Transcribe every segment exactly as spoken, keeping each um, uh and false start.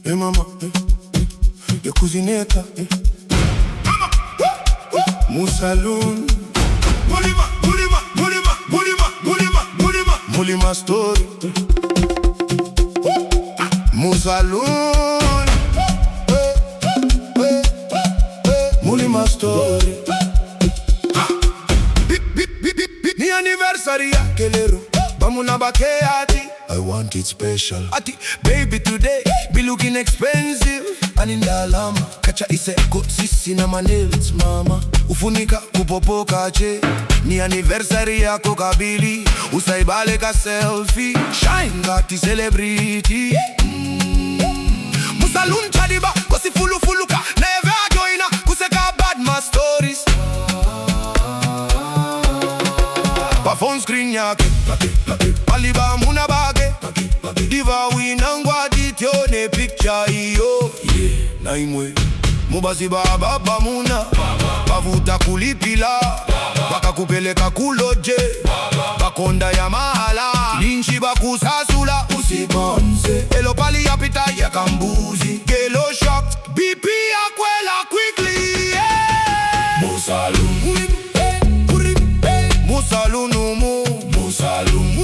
Hey mama, hey, hey, ya kuzineta, hey. Musaloon Mulima, Mulima, Mulima, Mulima, Mulima, Mulima Mulima story Musaloon Mulima story Ni anniversary yake lero Bamuna bake ati I want it special Ati, baby today be looking expensive Aninda alama Kacha iseko sisi na manels mama Ufunika kupopoka che Ni anniversary yako kabili Usaibale ka selfie Shine ngati celebrity mm. Musaloon chadiba Kosi fulu fulu ka Neve ajoina Kuseka bad ma stories Pa phone screen yake Paliba muna bage Diva winangwa ditione picture iyo Na imwe Mubazi baba bamuna Bavuta kulipila Baka kupeleka kuloje Bakonda ya mahala Ninshi bakusasula usibonze Elo pali yapita ya kambuzi Gelo shocked B P akwela quickly yeah. Musaloon Musaloon umu Musaloon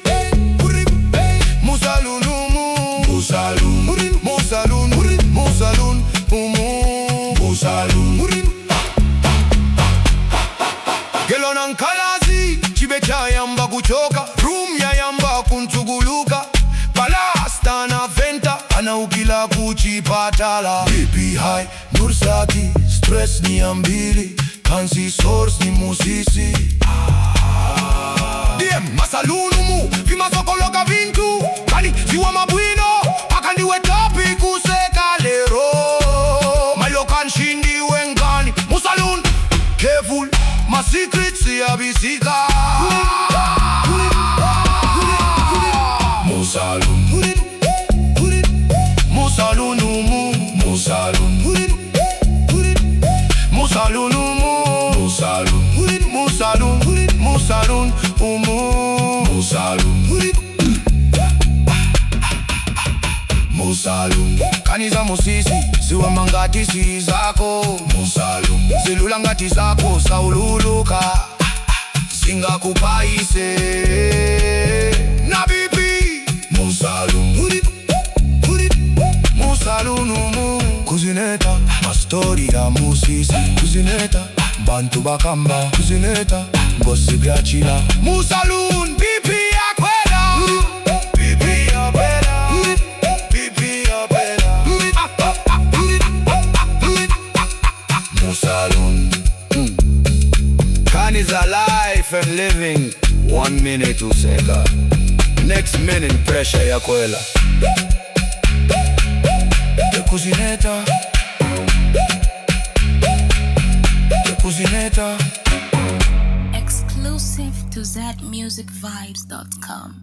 Musaloon umu Musaloon Musaloon Musaloon umu Musaloon Gelo nankalazi Chibecha yamba kuchoka Room ya yamba kuntuguluka Palasta na venta Ana ukila kuchipatala B P high Nursati Stress ni ambili Kansi source ni musisi D M Musaloon umu Vima sokoloka vintu Kani siwa mabwino Akandiwe topi kuseka lero Mayo kanshindi wengani Musaloon Careful My secrets ya bisika Musaloon Musaloon umu Musaloon Musaloon umu Musaloon Musaloon Musaloon umu Musaloon Musaloon Kaniza musisi Siwe mangati si zako Musaloon Zilula ngati zako saululuka Singa kupaise Na bibi Musaloon Musaloon umu Kuzineta Mastori ya musisi Kuzineta Bantu bakamba Kuzineta Ngosi grachila Musaloon Bibi akwela Bibi akwela Bibi akwela Musaloon Khan is alive and living. One minute useka Next minute pressure ya kwela Ya kuzineta Ya kuzineta Exclusive to zat music vibes dot com.